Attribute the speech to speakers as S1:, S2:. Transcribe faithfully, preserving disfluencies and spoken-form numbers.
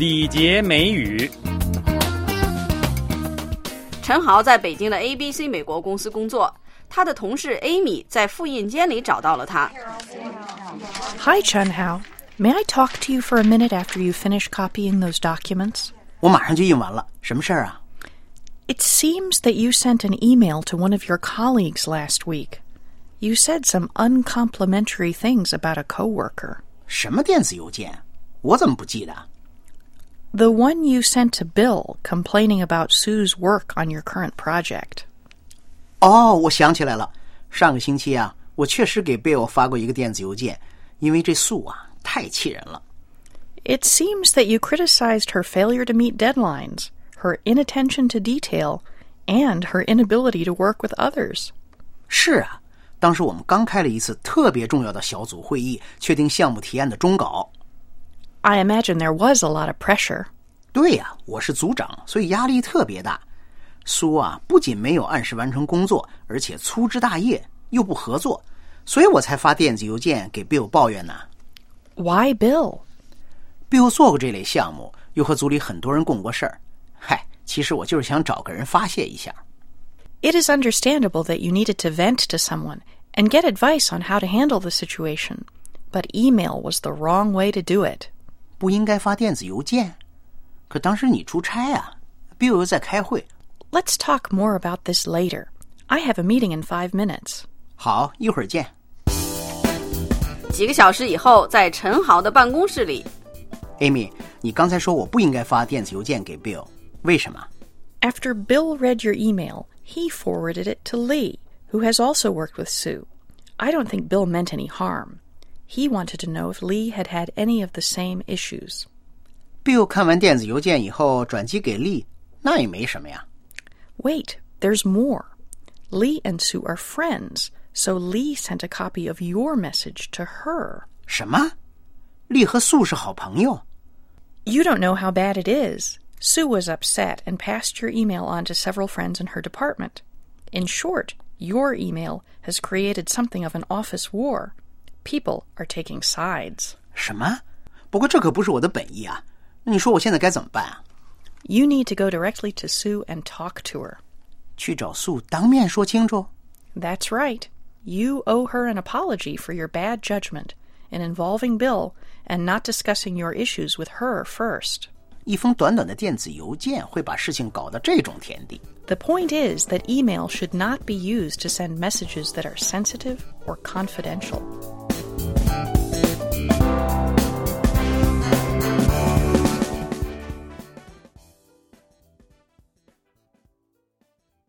S1: 礼节美语。
S2: 陈豪在北京的 A B C 美国公司工作，他的同事 Amy 在复印间里找到了他。
S3: Hi, Chen Hao. May I talk to you for a minute after you finish copying those documents?
S4: 我马上就印完了，什么事儿啊？
S3: It seems that you sent an email to one of your colleagues last week. You said some uncomplimentary things about a coworker.
S4: 什么电子邮件？我怎么不记得？
S3: The one you sent to Bill complaining about Sue's work on your current project.
S4: 哦，我想起来了，上个星期啊，我确实给 Bill 发过一个电子邮件，因为这素啊太气人了。
S3: It seems that you criticized her failure to meet deadlines, her inattention to detail, and her inability to work with others.
S4: 是啊，当时我们刚开了一次特别重要的小组会议，确定项目提案的终稿。
S3: I imagine there was a lot of pressure.
S4: 对呀，我是组长，所以压力特别大。苏啊，不仅没有按时完成工作，而且粗枝大叶，又不合作，所以我才发电子邮件给 Bill 抱怨呢。
S3: Why Bill?
S4: Bill 做过这类项目，又和组里很多人共过事儿。嗨，其实我就是想找个人发泄一下。
S3: It is understandable that you needed to vent to someone and get advice on how to handle the situation, but email was the wrong way to do it.
S4: 不应该发电子邮件，可当时你出差啊 ，Bill 又在开会。
S3: Let's talk more about this later. I have a meeting in five minutes.
S4: 好，一会儿见。
S2: 几个小时以后，在陈豪的办公室里。
S4: Amy， 你刚才说我不应该发电子邮件给 Bill， 为什么？
S3: After Bill read your email, he forwarded it to Lee, who has also worked with Sue. I don't think Bill meant any harm. He wanted to know if Lee had had any of the same issues.
S4: Bill 看完电子邮件以后转寄给 Lee， 那也没什么呀。
S3: Wait, there's more. Lee and Sue are friends, so Lee sent a copy of your message to her.
S4: 什么？ Lee 和 Sue 是好朋友？
S3: You don't know how bad it is. Sue was upset and passed your email on to several friends in her department. In short, your email has created something of an office war. People are taking sides.
S4: 什么？不过这可不是我的本意啊。那你说我现在该怎么办啊？
S3: You need to go directly to Sue and talk to her.
S4: 去找 Sue 当面说清楚？
S3: That's right. You owe her an apology for your bad judgment in involving Bill and not discussing your issues with her first.
S4: 一封短短的电子邮件会把事情搞到这种田地。
S3: The point is that email should not be used to send messages that are sensitive or confidential.